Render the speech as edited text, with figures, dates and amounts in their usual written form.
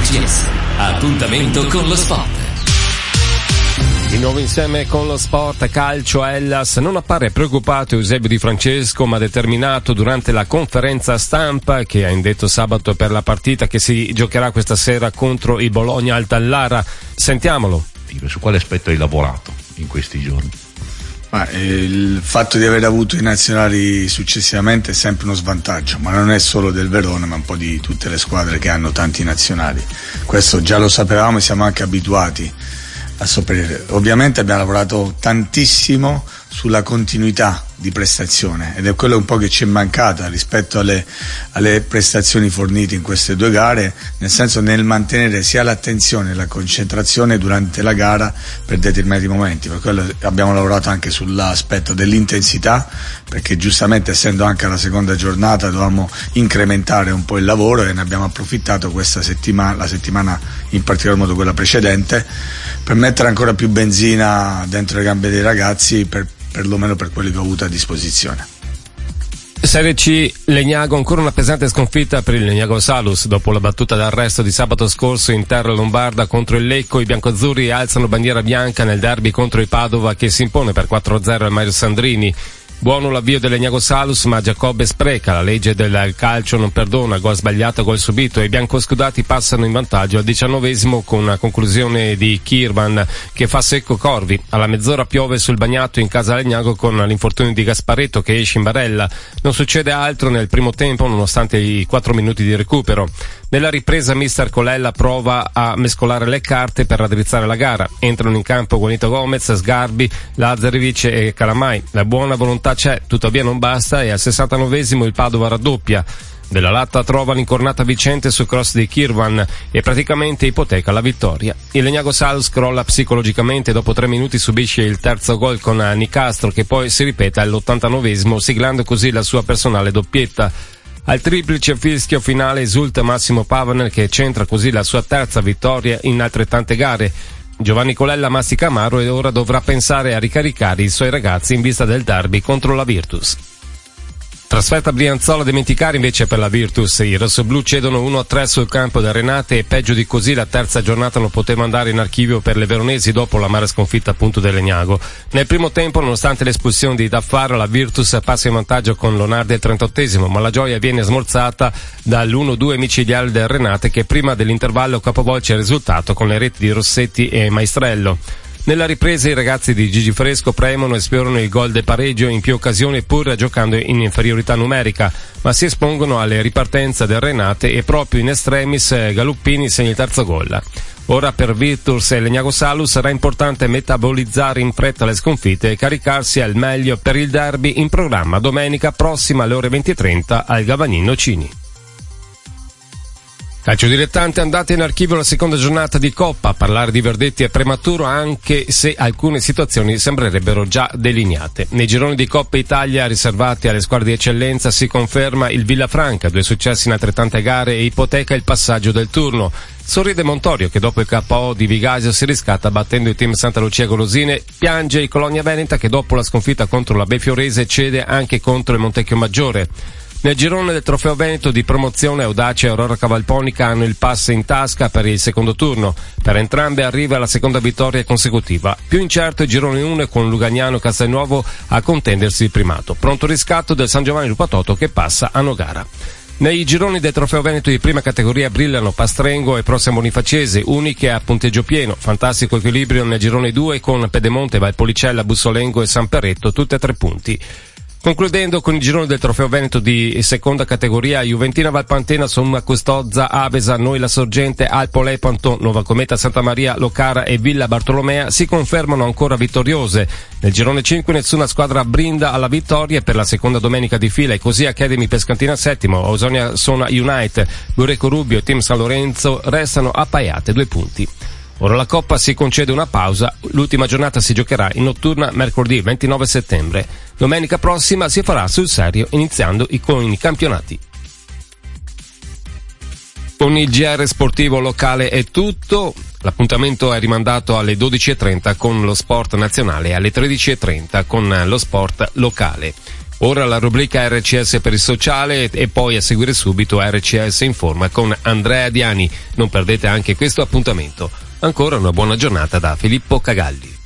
RCS. Appuntamento con lo sport. Di nuovo insieme con lo sport. Calcio. Hellas. Non appare preoccupato Eusebio Di Francesco, ma determinato durante la conferenza stampa che ha indetto sabato per la partita che si giocherà questa sera contro il Bologna al Tallara. Sentiamolo. Su quale aspetto hai lavorato in questi giorni? Il fatto di aver avuto i nazionali successivamente è sempre uno svantaggio, ma non è solo del Verona, ma un po' di tutte le squadre che hanno tanti nazionali. Questo già lo sapevamo e siamo anche abituati a sapere. Ovviamente abbiamo lavorato tantissimo sulla continuità di prestazione ed è quello un po' che ci è mancata rispetto alle prestazioni fornite in queste due gare, nel senso nel mantenere sia l'attenzione e la concentrazione durante la gara per determinati momenti. Per quello abbiamo lavorato anche sull'aspetto dell'intensità, perché giustamente essendo anche la seconda giornata dovevamo incrementare un po' il lavoro e ne abbiamo approfittato questa settimana, la settimana in particolar modo quella precedente, per mettere ancora più benzina dentro le gambe dei ragazzi, perlomeno per quelli che ho avuto a disposizione. Serie C, Legnago, ancora una pesante sconfitta per il Legnago Salus. Dopo la battuta d'arresto di sabato scorso in terra lombarda contro il Lecco, i biancoazzurri alzano bandiera bianca nel derby contro il Padova che si impone per 4-0 al Mario Sandrini. Buono l'avvio del Legnago Salus, ma Giacobbe spreca, la legge del calcio non perdona, gol sbagliato, gol subito, e i biancoscudati passano in vantaggio al 19esimo con una conclusione di Kirvan che fa secco Corvi. Alla mezz'ora piove sul bagnato in casa Legnago con l'infortunio di Gasparetto che esce in barella. Non succede altro nel primo tempo nonostante i 4 minuti di recupero. Nella ripresa mister Colella prova a mescolare le carte per raddrizzare la gara. Entrano in campo Juanito Gomez, Sgarbi, Lazzarevic e Calamai. La buona volontà c'è, tuttavia non basta e al 69esimo il Padova raddoppia. Della Latta trova l'incornata vincente sul cross di Kirvan e praticamente ipoteca la vittoria. Il Legnago Salus crolla psicologicamente e dopo 3 minuti subisce il terzo gol con Nicastro che poi si ripete all'89esimo siglando così la sua personale doppietta. Al triplice fischio finale esulta Massimo Pavaner che centra così la sua terza vittoria in altrettante gare. Giovanni Colella mastica amaro e ora dovrà pensare a ricaricare i suoi ragazzi in vista del derby contro la Virtus. Trasferta Brianzola a dimenticare invece per la Virtus. I rossoblù cedono 1-3 sul campo del Renate e peggio di così la terza giornata non poteva andare in archivio per le veronesi dopo l'amara sconfitta appunto del Legnago. Nel primo tempo, nonostante l'espulsione di Daffar, la Virtus passa in vantaggio con Lonardi al 38esimo, ma la gioia viene smorzata dall'1-2 micidiale del Renate che prima dell'intervallo capovolge il risultato con le reti di Rossetti e Maestrello. Nella ripresa i ragazzi di Gigi Fresco premono e sfiorano il gol del pareggio in più occasioni pur giocando in inferiorità numerica, ma si espongono alle ripartenze del Renate e proprio in extremis Galuppini segna il terzo gol. Ora per Virtus e Legnago Salus sarà importante metabolizzare in fretta le sconfitte e caricarsi al meglio per il derby in programma domenica prossima alle ore 20:30 al Gavagnino Cini. Calcio dilettante, andata in archivio la seconda giornata di Coppa. Parlare di verdetti è prematuro anche se alcune situazioni sembrerebbero già delineate. Nei gironi di Coppa Italia riservati alle squadre di eccellenza si conferma il Villafranca, 2 successi in altrettante gare e ipoteca il passaggio del turno. Sorride Montorio che dopo il KO di Vigasio si riscatta battendo il team Santa Lucia Golosine, piange il Colonia Veneta che dopo la sconfitta contro la Befiorese cede anche contro il Montecchio Maggiore. Nel girone del Trofeo Veneto di promozione Audace e Aurora Cavalponica hanno il pass in tasca per il secondo turno. Per entrambe arriva la seconda vittoria consecutiva. Più incerto il girone 1 con Lugagnano e Castelnuovo a contendersi il primato. Pronto riscatto del San Giovanni Lupatotto che passa a Nogara. Nei gironi del Trofeo Veneto di prima categoria brillano Pastrengo e Prossimo Bonifacese, uniche a punteggio pieno. Fantastico equilibrio nel girone 2 con Pedemonte, Valpolicella, Bussolengo e San Perretto, tutte a 3 punti. Concludendo con il girone del Trofeo Veneto di seconda categoria, Juventina Valpantena, Somma Custozza, Avesa, Noi La Sorgente, Alpo Lepanto, Nuova Cometa, Santa Maria, Locara e Villa Bartolomea si confermano ancora vittoriose. Nel girone 5 nessuna squadra brinda alla vittoria per la seconda domenica di fila e così Academy Pescantina settimo, Ausonia Sona United, Bureco Rubio e Team San Lorenzo restano appaiate 2 punti. Ora la Coppa si concede una pausa, l'ultima giornata si giocherà in notturna mercoledì 29 settembre. Domenica prossima si farà sul serio iniziando con i campionati. Con il GR sportivo locale è tutto, l'appuntamento è rimandato alle 12:30 con lo sport nazionale e alle 13:30 con lo sport locale. Ora la rubrica RCS per il sociale e poi a seguire subito RCS Informa con Andrea Diani. Non perdete anche questo appuntamento. Ancora una buona giornata da Filippo Cagalli.